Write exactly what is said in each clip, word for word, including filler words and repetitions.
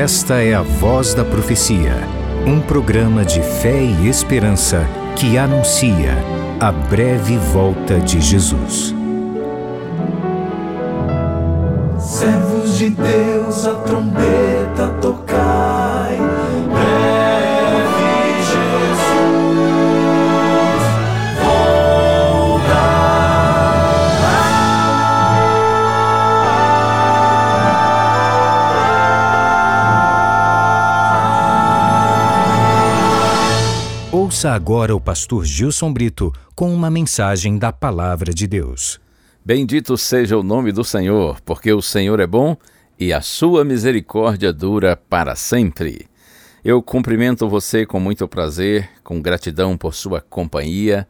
Esta é a Voz da Profecia, um programa de fé e esperança que anuncia a breve volta de Jesus. Servos de Deus, a trombeta tocai, breve Jesus voltará. Ouça agora o pastor Gilson Brito com uma mensagem da Palavra de Deus. Bendito seja o nome do Senhor, porque o Senhor é bom e a sua misericórdia dura para sempre. Eu cumprimento você com muito prazer, com gratidão por sua companhia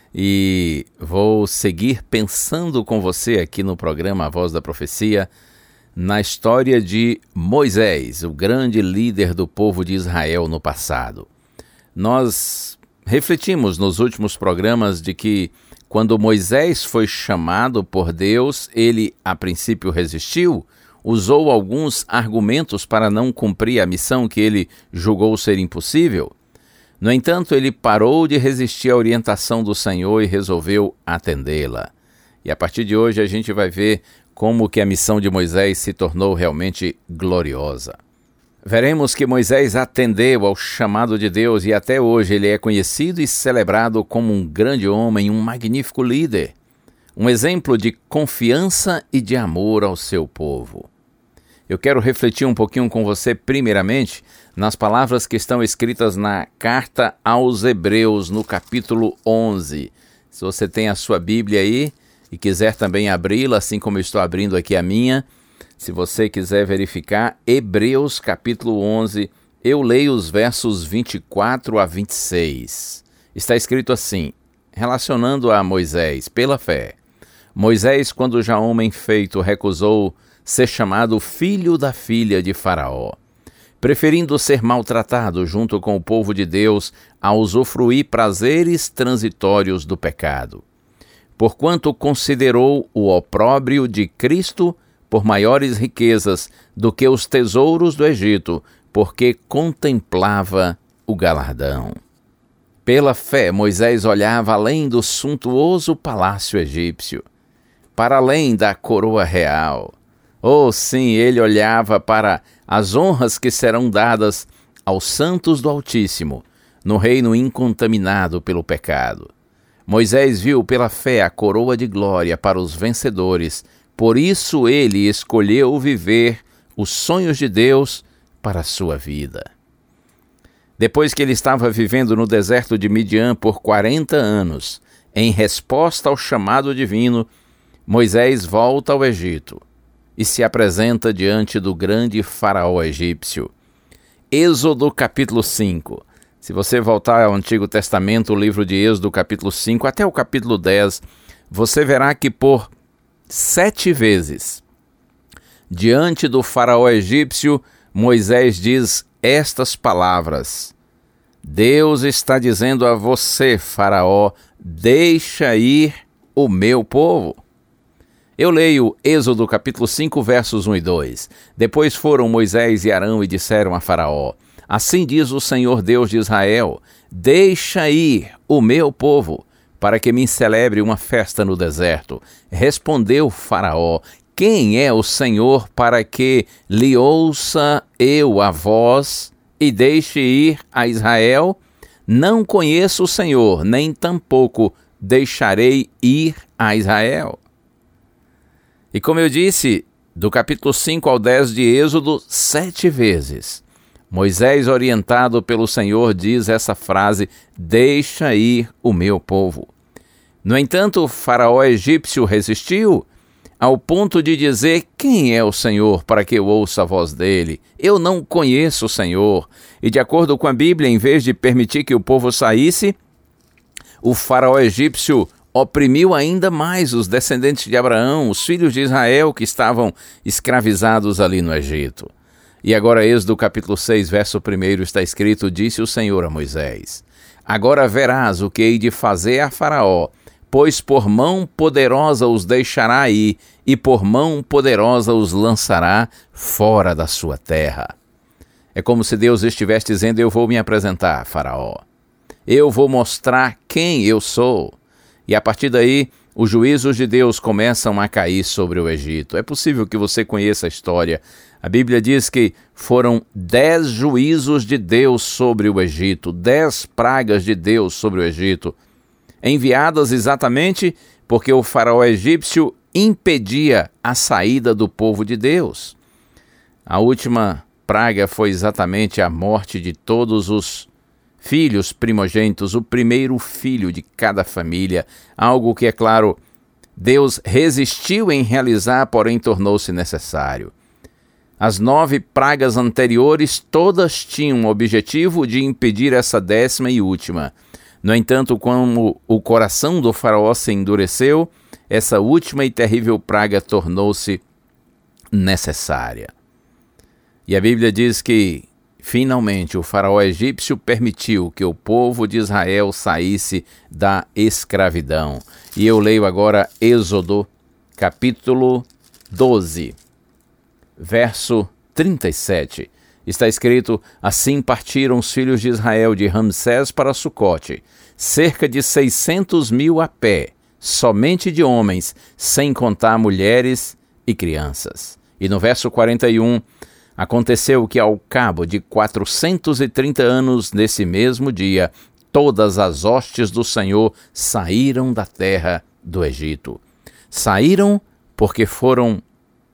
e vou seguir pensando com você aqui no programa A Voz da Profecia na história de Moisés, o grande líder do povo de Israel no passado. Nós refletimos nos últimos programas de que quando Moisés foi chamado por Deus, ele a princípio resistiu, usou alguns argumentos para não cumprir a missão que ele julgou ser impossível. No entanto, ele parou de resistir à orientação do Senhor e resolveu atendê-la. E a partir de hoje a gente vai ver como que a missão de Moisés se tornou realmente gloriosa. Veremos que Moisés atendeu ao chamado de Deus e até hoje ele é conhecido e celebrado como um grande homem, um magnífico líder, um exemplo de confiança e de amor ao seu povo. Eu quero refletir um pouquinho com você, primeiramente, nas palavras que estão escritas na carta aos Hebreus, no capítulo onze. Se você tem a sua Bíblia aí e quiser também abri-la, assim como eu estou abrindo aqui a minha, se você quiser verificar, Hebreus capítulo onze, eu leio os versos vinte e quatro a vinte e seis. Está escrito assim, relacionando a Moisés, pela fé. Moisés, quando já homem feito, recusou ser chamado filho da filha de Faraó, preferindo ser maltratado junto com o povo de Deus a usufruir prazeres transitórios do pecado. Porquanto considerou o opróbrio de Cristo por maiores riquezas do que os tesouros do Egito, porque contemplava o galardão. Pela fé, Moisés olhava além do suntuoso palácio egípcio, para além da coroa real. Oh, sim, ele olhava para as honras que serão dadas aos santos do Altíssimo, no reino incontaminado pelo pecado. Moisés viu pela fé a coroa de glória para os vencedores. Por isso ele escolheu viver os sonhos de Deus para a sua vida. Depois que ele estava vivendo no deserto de Midian por quarenta anos, em resposta ao chamado divino, Moisés volta ao Egito e se apresenta diante do grande faraó egípcio. Êxodo capítulo cinco. Se você voltar ao Antigo Testamento, o livro de Êxodo capítulo cinco até o capítulo dez, você verá que por Sete vezes, diante do faraó egípcio, Moisés diz estas palavras: Deus está dizendo a você, faraó, deixa ir o meu povo. Eu leio Êxodo capítulo cinco, versos um e dois. Depois foram Moisés e Arão e disseram a faraó: assim diz o Senhor Deus de Israel, deixa ir o meu povo, para que me celebre uma festa no deserto. Respondeu Faraó: quem é o Senhor para que lhe ouça eu a voz e deixe ir a Israel? Não conheço o Senhor, nem tampouco deixarei ir a Israel. E como eu disse, do capítulo cinco ao dez de Êxodo, sete vezes, Moisés, orientado pelo Senhor, diz essa frase: deixa ir o meu povo. No entanto, o faraó egípcio resistiu ao ponto de dizer: quem é o Senhor para que eu ouça a voz dele? Eu não conheço o Senhor. E de acordo com a Bíblia, em vez de permitir que o povo saísse, o faraó egípcio oprimiu ainda mais os descendentes de Abraão, os filhos de Israel que estavam escravizados ali no Egito. E agora, Êxodo capítulo seis, verso primeiro, está escrito: disse o Senhor a Moisés: agora verás o que hei de fazer a Faraó, pois por mão poderosa os deixará ir, e por mão poderosa os lançará fora da sua terra. É como se Deus estivesse dizendo: eu vou me apresentar, Faraó. Eu vou mostrar quem eu sou. E a partir daí, os juízos de Deus começam a cair sobre o Egito. É possível que você conheça a história. A Bíblia diz que foram dez juízos de Deus sobre o Egito, dez pragas de Deus sobre o Egito, enviadas exatamente porque o faraó egípcio impedia a saída do povo de Deus. A última praga foi exatamente a morte de todos os filhos primogênitos, o primeiro filho de cada família, algo que, é claro, Deus resistiu em realizar, porém tornou-se necessário. As nove pragas anteriores todas tinham o objetivo de impedir essa décima e última. No entanto, como o coração do faraó se endureceu, essa última e terrível praga tornou-se necessária. E a Bíblia diz que, finalmente, o faraó egípcio permitiu que o povo de Israel saísse da escravidão. E eu leio agora Êxodo, capítulo doze, verso trinta e sete. Está escrito: assim partiram os filhos de Israel de Ramsés para Sucote, cerca de seiscentos mil a pé, somente de homens, sem contar mulheres e crianças. E no verso quarenta e um, aconteceu que ao cabo de quatrocentos e trinta anos, nesse mesmo dia, todas as hostes do Senhor saíram da terra do Egito. Saíram porque foram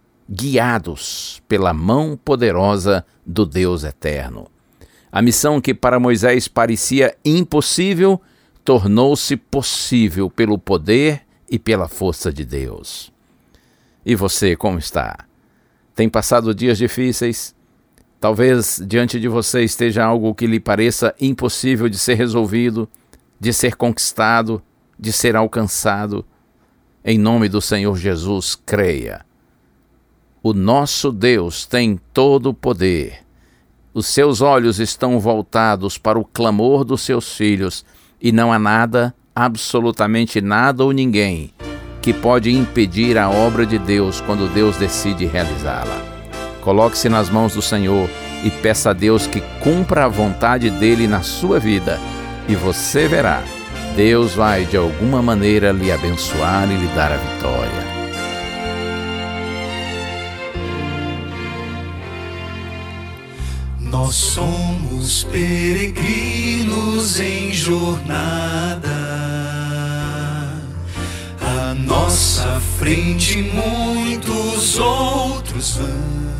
guiados pela mão poderosa do Deus eterno. A missão que para Moisés parecia impossível, tornou-se possível pelo poder e pela força de Deus. E você, como está? Tem passado dias difíceis? Talvez diante de você esteja algo que lhe pareça impossível de ser resolvido, de ser conquistado, de ser alcançado. Em nome do Senhor Jesus, creia. O nosso Deus tem todo o poder. Os seus olhos estão voltados para o clamor dos seus filhos e não há nada, absolutamente nada ou ninguém, que pode impedir a obra de Deus quando Deus decide realizá-la. Coloque-se nas mãos do Senhor e peça a Deus que cumpra a vontade dele na sua vida e você verá, Deus vai de alguma maneira lhe abençoar e lhe dar a vitória. Nós somos peregrinos em jornada. À nossa frente muitos outros vão,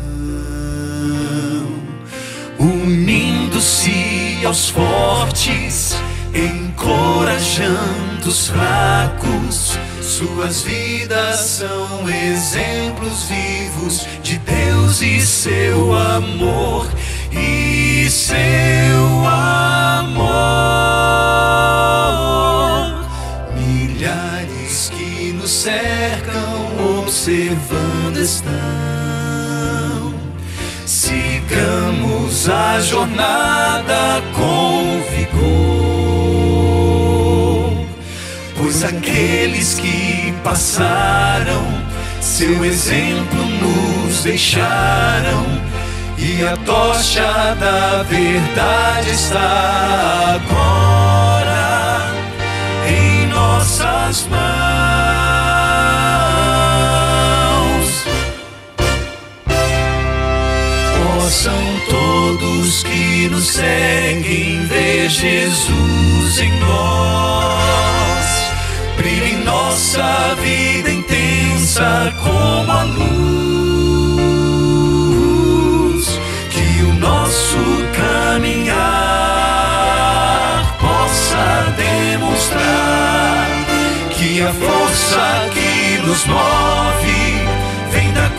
unindo-se aos fortes, encorajando os fracos. Suas vidas são exemplos vivos de Deus e seu amor. E seu amor. Milhares que nos cercam, observando estão. Sigamos a jornada com vigor, pois aqueles que passaram, seu exemplo nos deixaram. E a tocha da verdade está agora em nossas mãos. Possam todos que nos seguem ver Jesus em nós. Brilhe em nossa vida intensa como a luz. Nosso caminhar possa demonstrar que a força que nos move vem da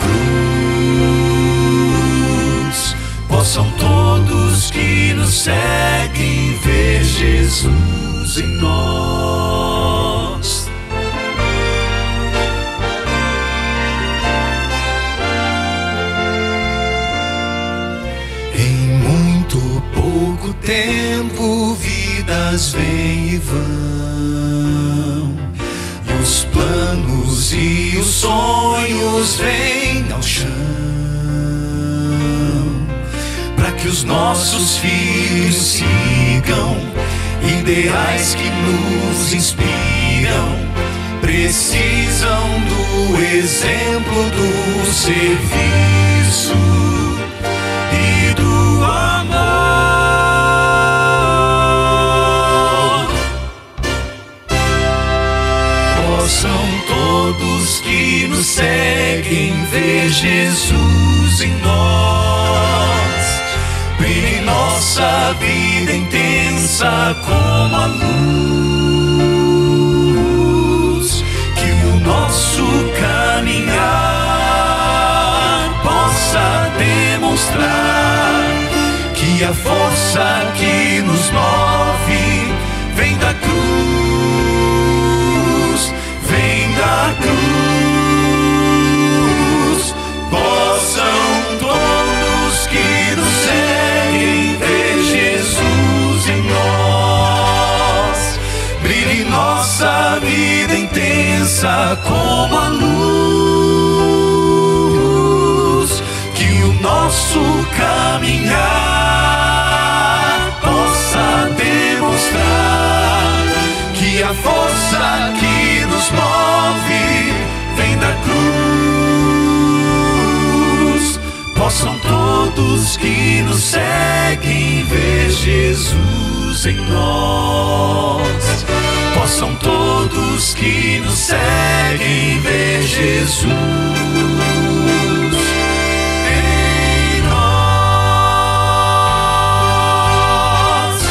cruz. Possam todos que nos seguem ver Jesus em nós. Pouco tempo, vidas vêm e vão, e os planos e os sonhos vêm ao chão. Pra que os nossos filhos sigam ideais que nos inspiram, precisam do exemplo do serviço e do amor. Possam todos que nos seguem ver Jesus em nós, brilhe em nossa vida intensa como a luz, que o nosso caminhar possa demonstrar que a força que nos move vem da cruz, vem da cruz. Possam todos que nos seguem ver Jesus em nós, brilhe nossa vida intensa como a luz, que o nosso caminhar possa demonstrar que a força que nos move vem da cruz. Possam todos que nos seguem ver Jesus em nós. Possam todos que nos seguem ver Jesus em nós.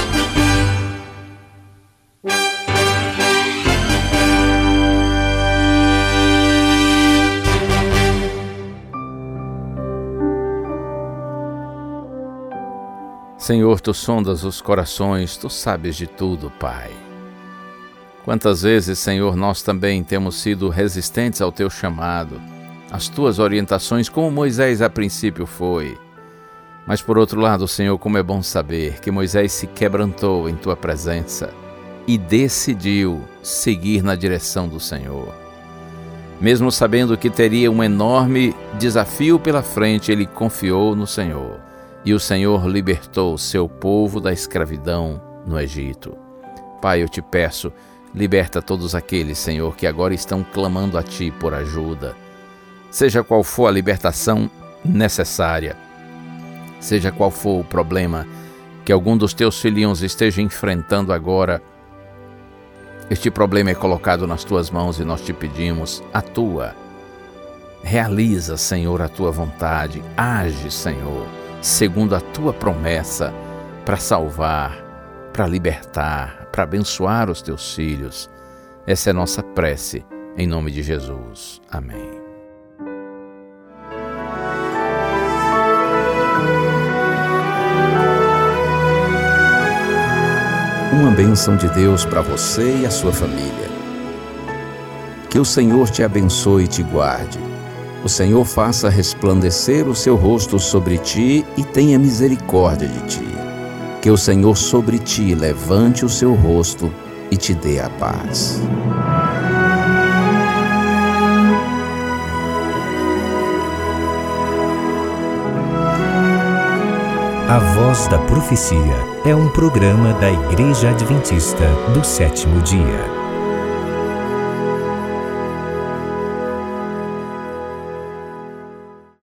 Senhor, tu sondas os corações, tu sabes de tudo, Pai. Quantas vezes, Senhor, nós também temos sido resistentes ao teu chamado, às tuas orientações, como Moisés a princípio foi. Mas por outro lado, Senhor, como é bom saber que Moisés se quebrantou em tua presença e decidiu seguir na direção do Senhor. Mesmo sabendo que teria um enorme desafio pela frente, ele confiou no Senhor. E o Senhor libertou o seu povo da escravidão no Egito. Pai, eu te peço, liberta todos aqueles, Senhor, que agora estão clamando a Ti por ajuda. Seja qual for a libertação necessária, seja qual for o problema que algum dos Teus filhinhos esteja enfrentando agora, este problema é colocado nas Tuas mãos e nós te pedimos, atua. Realiza, Senhor, a Tua vontade. Age, Senhor, segundo a Tua promessa, para salvar, para libertar, para abençoar os Teus filhos. Essa é a nossa prece, em nome de Jesus. Amém. Uma bênção de Deus para você e a sua família. Que o Senhor te abençoe e te guarde. O Senhor faça resplandecer o seu rosto sobre ti e tenha misericórdia de ti. Que o Senhor sobre ti levante o seu rosto e te dê a paz. A Voz da Profecia é um programa da Igreja Adventista do Sétimo Dia.